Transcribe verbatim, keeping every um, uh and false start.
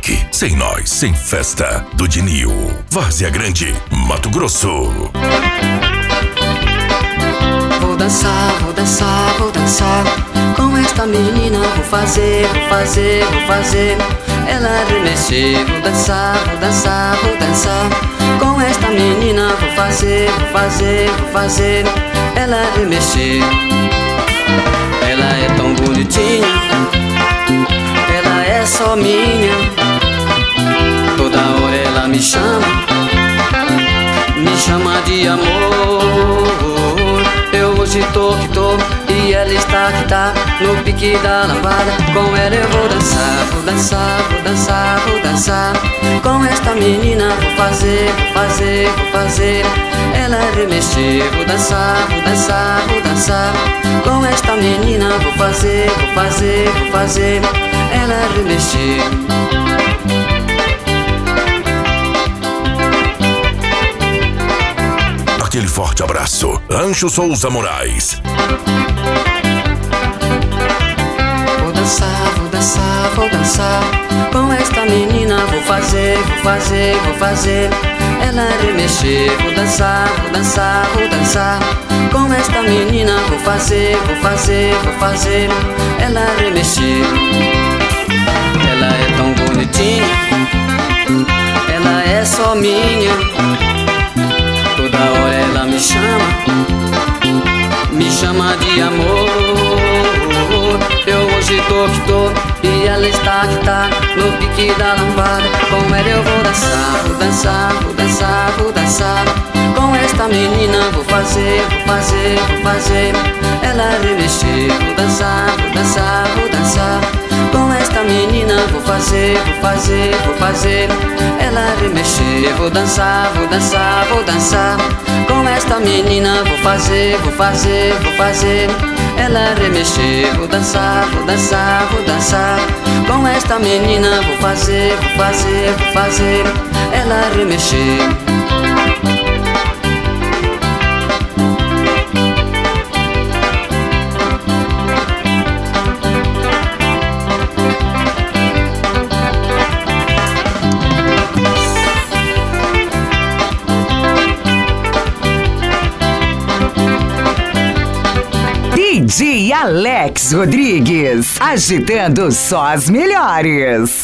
rock. Sem nós, sem festa. Do Dinil. Várzea Grande, Mato Grosso. Vou dançar, vou dançar, vou dançar. Com esta menina vou fazer, vou fazer, vou fazer ela remexer. Vou dançar, vou dançar, vou dançar. Com esta menina vou fazer, vou fazer, vou fazer ela remexer. Ela é tão bonitinha, ela é só minha. Toda hora ela me chama, me chama de amor. Eu hoje tô que tô e ela está que tá no pique da lambada. Com ela eu vou dançar, vou dançar, vou dançar, vou dançar. Com esta menina vou fazer, vou fazer, vou fazer ela remexer. Vou dançar, vou dançar, vou dançar. Com esta menina vou fazer, vou fazer, vou fazer ela remexer. Aquele forte abraço. Ancho Souza Moraes. Vou dançar, vou dançar, vou dançar. Com esta menina vou fazer, vou fazer, vou fazer ela remexer. Vou dançar, vou dançar, vou dançar. Com esta menina vou fazer, vou fazer, vou fazer ela remexer. Ela é tão bonitinha, ela é só minha. Toda hora ela me chama, me chama de amor. Eu hoje tô que tô e ela está que tá no pique da lambada. Com ela eu vou dançar, vou dançar, vou dançar, vou dançar. Com esta menina vou fazer, vou fazer, vou fazer ela remexer. Vou dançar, vou dançar, vou dançar. Com esta menina vou fazer, vou fazer, vou fazer ela remexer. Vou dançar, vou dançar, vou dançar. Com esta menina vou fazer, vou fazer, vou fazer ela remexer. Vou dançar, vou dançar, vou dançar. Com esta menina vou fazer, vou fazer, vou fazer ela remexer. D J Alex Rodrigues, agitando só as melhores.